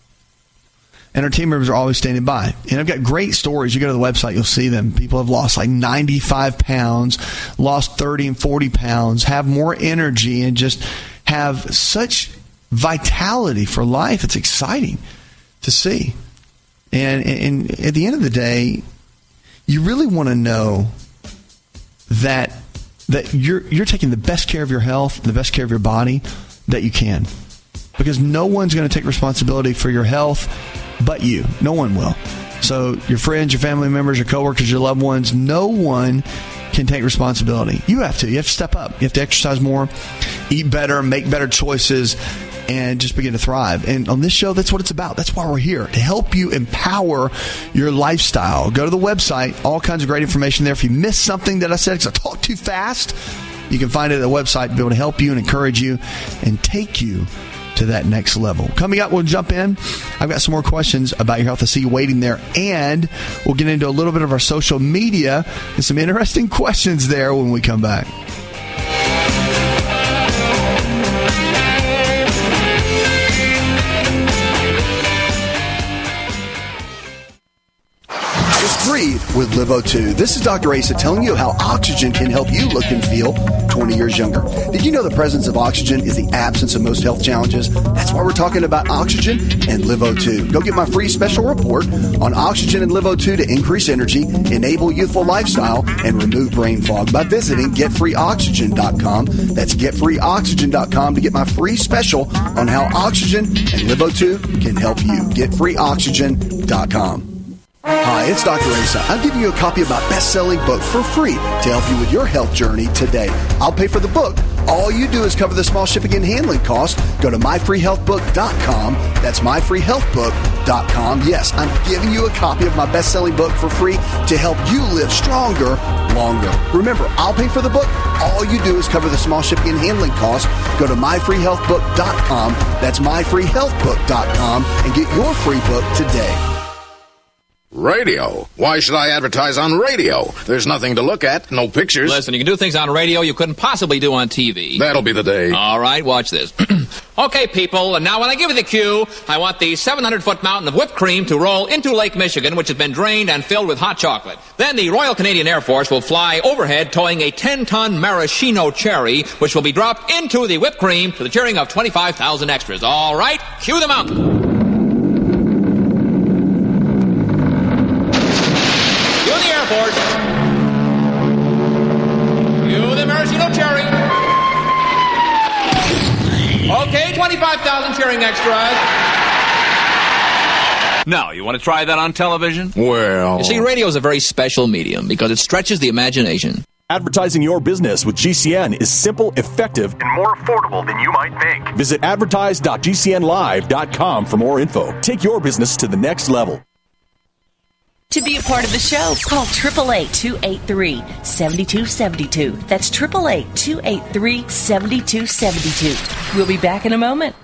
And our team members are always standing by. And I've got great stories. You go to the website, you'll see them. People have lost like ninety-five pounds, lost thirty and forty pounds, have more energy, and just have such vitality for life. It's exciting to see. And, and at the end of the day, you really want to know that that you're you're taking the best care of your health, the best care of your body that you can. Because no one's going to take responsibility for your health but you. No one will. So your friends, your family members, your coworkers, your loved ones, no one can take responsibility. You have to. You have to step up. You have to exercise more, eat better, make better choices, and just begin to thrive. And on this show, that's what it's about. That's why we're here, to help you empower your lifestyle. Go to the website. All kinds of great information there. If you missed something that I said because I talked too fast, you can find it at the website to be able to help you and encourage you and take you to that next level. Coming up, we'll jump in. I've got some more questions about your health. I see you waiting there. And we'll get into a little bit of our social media and some interesting questions there when we come back. breathe with Live O two. This is Doctor Asa telling you how oxygen can help you look and feel twenty years younger. Did you know the presence of oxygen is the absence of most health challenges? That's why we're talking about oxygen and Live O two. Go get my free special report on oxygen and Live O two to increase energy, enable youthful lifestyle, and remove brain fog by visiting get free oxygen dot com. That's get free oxygen dot com to get my free special on how oxygen and Live O two can help you. get free oxygen dot com. Hi, it's Doctor Asa. I'm giving you a copy of my best-selling book for free to help you with your health journey today. I'll pay for the book. All you do is cover the small shipping and handling costs. Go to my free health book dot com. That's my free health book dot com. Yes, I'm giving you a copy of my best-selling book for free to help you live stronger, longer. Remember, I'll pay for the book. All you do is cover the small shipping and handling costs. Go to my free health book dot com. That's my free health book dot com and get your free book today. Radio? Why should I advertise on radio? There's nothing to look at, no pictures. Listen, you can do things on radio you couldn't possibly do on T V. That'll be the day. All right, watch this. Okay, people, and now when I give you the cue, I want the seven hundred foot mountain of whipped cream to roll into Lake Michigan, which has been drained and filled with hot chocolate. Then the Royal Canadian Air Force will fly overhead towing a ten ton maraschino cherry, which will be dropped into the whipped cream to the cheering of twenty-five thousand extras. All right, cue the mountain. Force. You the maraschino cherry. Okay, twenty-five thousand cheering extras. Now, you want to try that on television? Well... You see, radio is a very special medium because it stretches the imagination. Advertising your business with G C N is simple, effective, and more affordable than you might think. Visit advertise dot g c n live dot com for more info. Take your business to the next level. To be a part of the show, call eight eight eight, two eight three, seven two seven two. That's eight eight eight, two eight three, seven two seven two. We'll be back in a moment.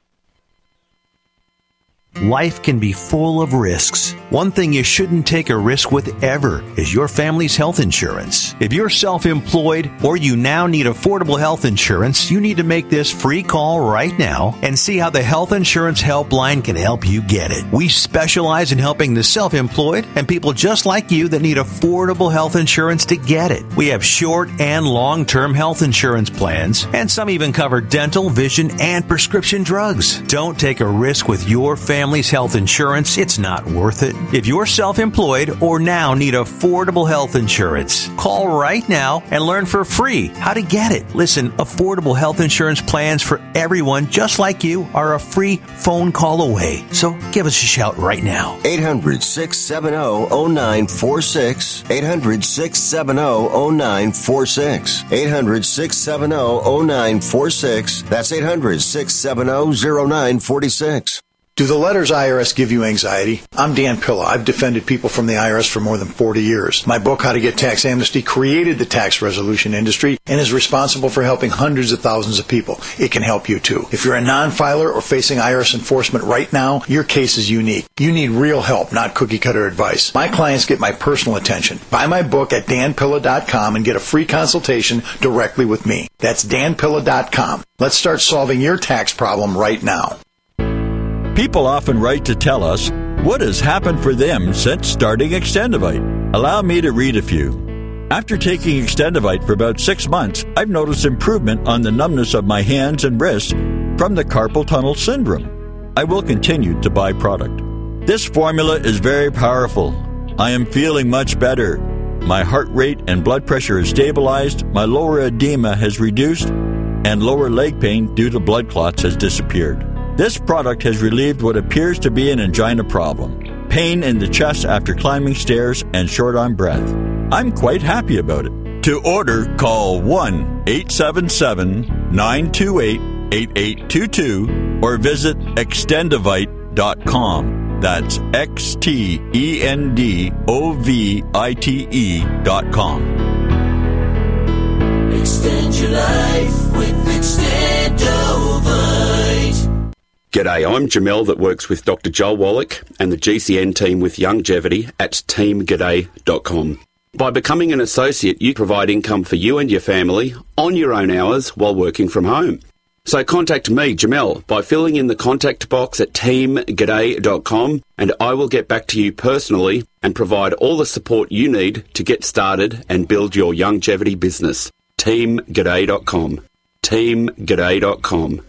Life can be full of risks. One thing you shouldn't take a risk with ever is your family's health insurance. If you're self-employed or you now need affordable health insurance, you need to make this free call right now and see how the Health Insurance Helpline can help you get it. We specialize in helping the self-employed and people just like you that need affordable health insurance to get it. We have short and long-term health insurance plans, and some even cover dental, vision, and prescription drugs. Don't take a risk with your family. Family's health insurance, it's not worth it. If you're self-employed or now need affordable health insurance, call right now and learn for free how to get it. Listen, affordable health insurance plans for everyone just like you are a free phone call away. So give us a shout right now. eight hundred, six seven zero, zero nine four six. eight hundred, six seven zero, zero nine four six. eight hundred, six seven zero, zero nine four six. That's eight hundred, six seven zero, zero nine four six. Do the letters I R S give you anxiety? I'm Dan Pilla. I've defended people from the I R S for more than forty years. My book, How to Get Tax Amnesty, created the tax resolution industry and is responsible for helping hundreds of thousands of people. It can help you too. If you're a non-filer or facing I R S enforcement right now, your case is unique. You need real help, not cookie-cutter advice. My clients get my personal attention. Buy my book at dan pilla dot com and get a free consultation directly with me. That's dan pilla dot com. Let's start solving your tax problem right now. People often write to tell us what has happened for them since starting Extendivite. Allow me to read a few. After taking Extendivite for about six months, I've noticed improvement on the numbness of my hands and wrists from the carpal tunnel syndrome. I will continue to buy product. This formula is very powerful. I am feeling much better. My heart rate and blood pressure is stabilized, my lower edema has reduced, and lower leg pain due to blood clots has disappeared. This product has relieved what appears to be an angina problem, pain in the chest after climbing stairs, and short on breath. I'm quite happy about it. To order, call one eight seven seven, nine two eight, eight eight two two or visit extendivite dot com. That's X T E N D O V I T E dot com. Extend your life with Extendovite. G'day, I'm Jamel that works with Doctor Joel Wallach and the G C N team with Youngevity at team g'day dot com. By becoming an associate, you provide income for you and your family on your own hours while working from home. So contact me, Jamel, by filling in the contact box at team g'day dot com, and I will get back to you personally and provide all the support you need to get started and build your longevity business. team g'day dot com. team g'day dot com.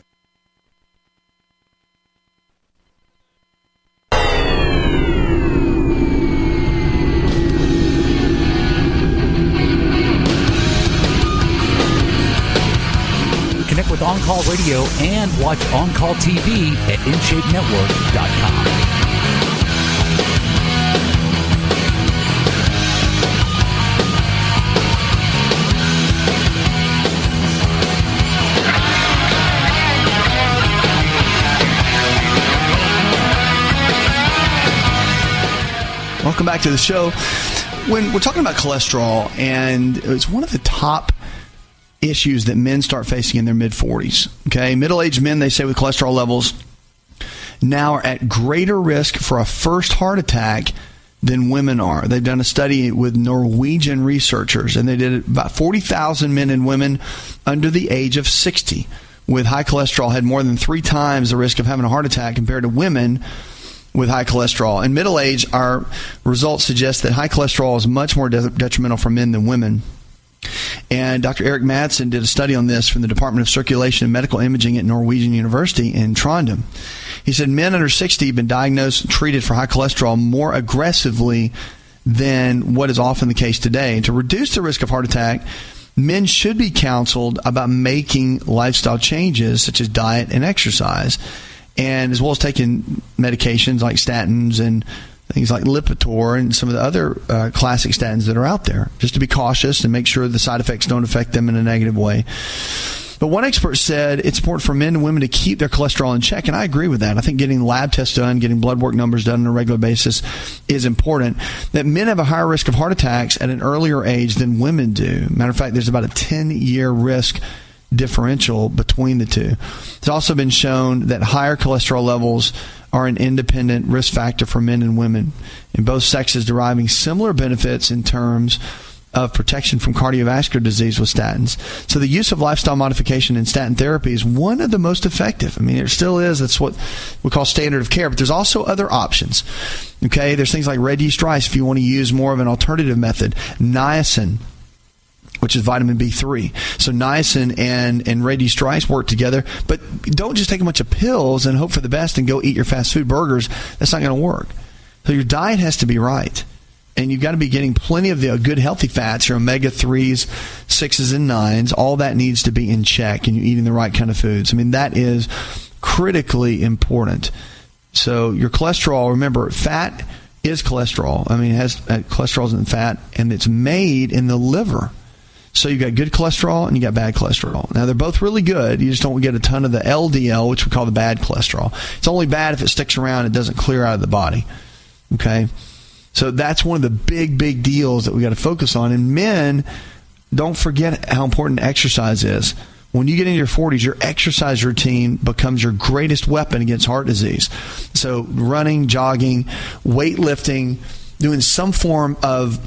Connect with On Call Radio and watch On Call T V at in shape network dot com. Welcome back to the show. When we're talking about cholesterol, and it's one of the top issues that men start facing in their mid-forties. Okay, middle-aged men, they say, with cholesterol levels now are at greater risk for a first heart attack than women are. They've done a study with Norwegian researchers, and they did about forty thousand men and women under the age of sixty with high cholesterol had more than three times the risk of having a heart attack compared to women with high cholesterol. In middle age, our results suggest that high cholesterol is much more de- detrimental for men than women. And Doctor Eric Madsen did a study on this from the Department of Circulation and Medical Imaging at Norwegian University in Trondheim. He said men under sixty have been diagnosed and treated for high cholesterol more aggressively than what is often the case today. And to reduce the risk of heart attack, men should be counseled about making lifestyle changes such as diet and exercise, and as well as taking medications like statins and things like Lipitor and some of the other uh, classic statins that are out there, just to be cautious and make sure the side effects don't affect them in a negative way. But one expert said it's important for men and women to keep their cholesterol in check, and I agree with that. I think getting lab tests done, getting blood work numbers done on a regular basis is important. That men have a higher risk of heart attacks at an earlier age than women do. Matter of fact, there's about a ten-year risk differential between the two. It's also been shown that higher cholesterol levels are an independent risk factor for men and women, in both sexes deriving similar benefits in terms of protection from cardiovascular disease with statins. So the use of lifestyle modification and statin therapy is one of the most effective. I mean, it still is. That's what we call standard of care. But there's also other options. Okay, there's things like red yeast rice if you want to use more of an alternative method. Niacin, which is vitamin B three. So niacin and, and red yeast rice work together. But don't just take a bunch of pills and hope for the best and go eat your fast food burgers. That's not going to work. So your diet has to be right. And you've got to be getting plenty of the good healthy fats, your omega threes, sixes, and nines. All that needs to be in check, and you're eating the right kind of foods. I mean, that is critically important. So your cholesterol, remember, fat is cholesterol. I mean, it has uh, cholesterol in fat, and it's made in the liver. So you got good cholesterol and you got bad cholesterol. Now, they're both really good. You just don't get a ton of the L D L, which we call the bad cholesterol. It's only bad if it sticks around and doesn't clear out of the body. Okay? So that's one of the big, big deals that we got to focus on. And men, don't forget how important exercise is. When you get into your forties, your exercise routine becomes your greatest weapon against heart disease. So running, jogging, weightlifting, doing some form of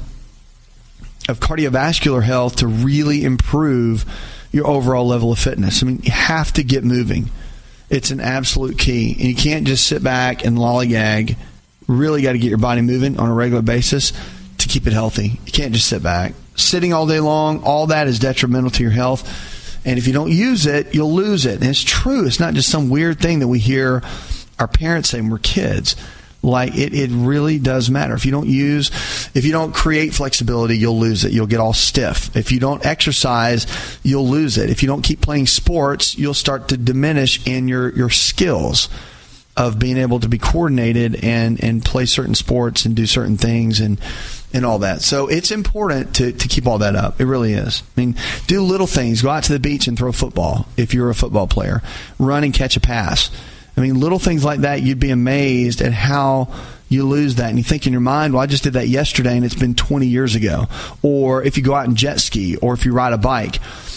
of cardiovascular health to really improve your overall level of fitness. I mean, you have to get moving. It's an absolute key. And you can't just sit back and lollygag. Really got to get your body moving on a regular basis to keep it healthy. You can't just sit back. Sitting all day long, all that is detrimental to your health. And if you don't use it, you'll lose it. And it's true. It's not just some weird thing that we hear our parents say when we're kids. Like, it, it really does matter. If you don't use, if you don't create flexibility, you'll lose it. You'll get all stiff. If you don't exercise, you'll lose it. If you don't keep playing sports, you'll start to diminish in your, your skills of being able to be coordinated and, and play certain sports and do certain things and, and all that. So it's important to, to keep all that up. It really is. I mean, do little things. Go out to the beach and throw a football if you're a football player. Run and catch a pass. I mean, little things like that, you'd be amazed at how you lose that. And you think in your mind, well, I just did that yesterday and it's been twenty years ago. Or if you go out and jet ski or if you ride a bike.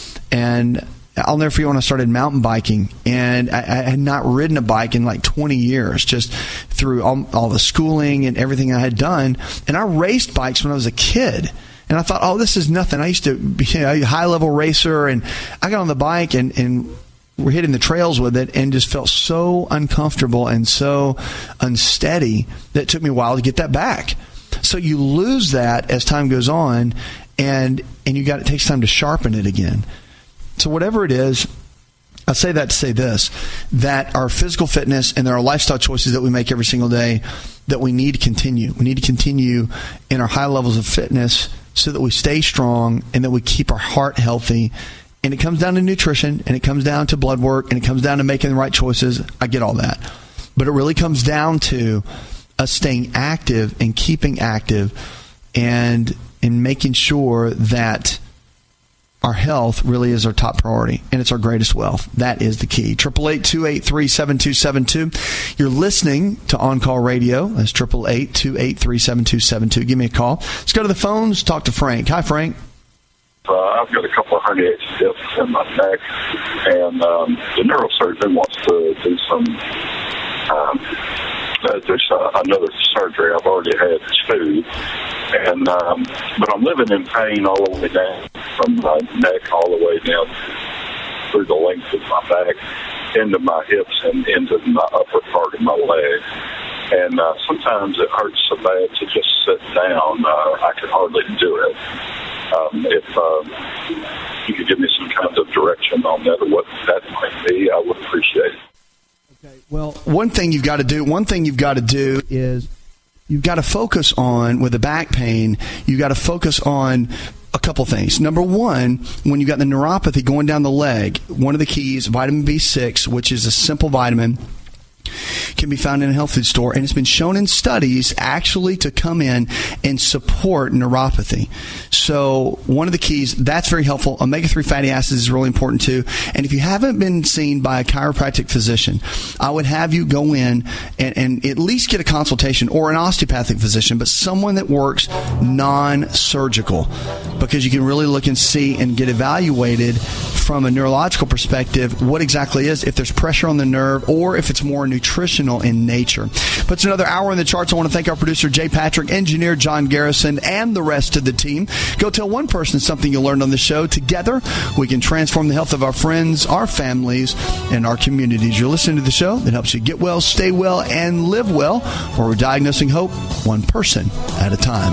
And I'll never forget when I started mountain biking, and I, I had not ridden a bike in like twenty years, just through all, all the schooling and everything I had done. And I raced bikes when I was a kid. And I thought, oh, this is nothing. I used to be a high-level racer, and I got on the bike, and, and were hitting the trails with it and just felt so uncomfortable and so unsteady that it took me a while to get that back. So you lose that as time goes on, and and you got it takes time to sharpen it again. So whatever it is, I say that to say this, that our physical fitness and there are lifestyle choices that we make every single day that we need to continue. We need to continue in our high levels of fitness so that we stay strong and that we keep our heart healthy. And it comes down to nutrition, and it comes down to blood work, and it comes down to making the right choices. I get all that. But it really comes down to us staying active and keeping active and, and making sure that our health really is our top priority, and it's our greatest wealth. That is the key. eight eight eight, two eight three, seven two seven two. You're listening to On Call Radio. That's eight eight eight, two eight three, seven two seven two. Give me a call. Let's go to the phones. Talk to Frank. Hi, Frank. Uh, I've got a couple of herniated discs in my neck, and um, the neurosurgeon wants to do some, um, uh, there's uh, another surgery. I've already had two, and um, but I'm living in pain all the way down from my neck all the way down through the length of my back, into my hips, and into my upper part of my leg. And uh, sometimes it hurts so bad to just sit down. Uh, I can hardly do it. Um, if uh, you could give me some kind of direction on that or what that might be, I would appreciate it. Okay. Well, one thing you've got to do, one thing you've got to do is you've got to focus on, with the back pain, you've got to focus on a couple things. Number one, when you've got the neuropathy going down the leg, one of the keys, vitamin B six, which is a simple vitamin, can be found in a health food store, and it's been shown in studies actually to come in and support neuropathy. So one of the keys, that's very helpful. Omega three fatty acids is really important too. And if you haven't been seen by a chiropractic physician, I would have you go in and, and at least get a consultation, or an osteopathic physician, but someone that works non-surgical, because you can really look and see and get evaluated from a neurological perspective what exactly is, if there's pressure on the nerve or if it's more nutritional in nature. Puts another hour in the charts. I want to thank our producer, Jay Patrick, engineer John Garrison, and the rest of the team. Go tell one person something you learned on the show. Together, we can transform the health of our friends, our families, and our communities. You're listening to the show that helps you get well, stay well, and live well, where we're diagnosing hope one person at a time.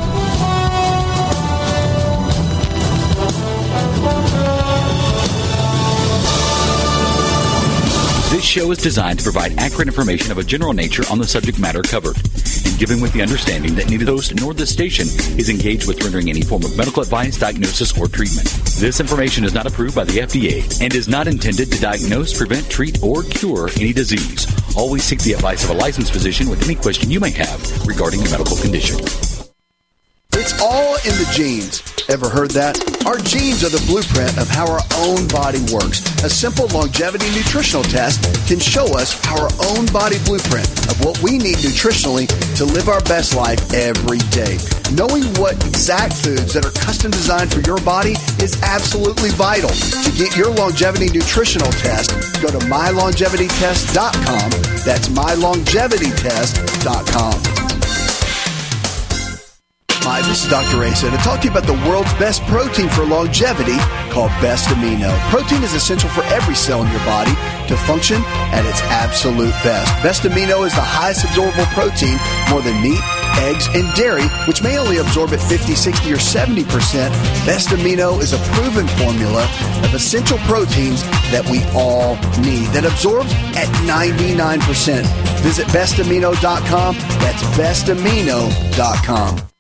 This show is designed to provide accurate information of a general nature on the subject matter covered, and given with the understanding that neither the host nor the station is engaged with rendering any form of medical advice, diagnosis, or treatment. This information is not approved by the F D A and is not intended to diagnose, prevent, treat, or cure any disease. Always seek the advice of a licensed physician with any question you may have regarding a medical condition. It's all in the genes. Ever heard that? Our genes are the blueprint of how our own body works. A simple longevity nutritional test can show us our own body blueprint of what we need nutritionally to live our best life every day. Knowing what exact foods that are custom designed for your body is absolutely vital. To get your longevity nutritional test, go to my longevity test dot com. That's my longevity test dot com. Hi, this is Doctor Asa to talk to you about the world's best protein for longevity called Best Amino. Protein is essential for every cell in your body to function at its absolute best. Best Amino is the highest absorbable protein, more than meat, eggs, and dairy, which may only absorb at fifty, sixty, or seventy percent. Best Amino is a proven formula of essential proteins that we all need that absorbs at ninety-nine percent. Visit best amino dot com. That's best amino dot com.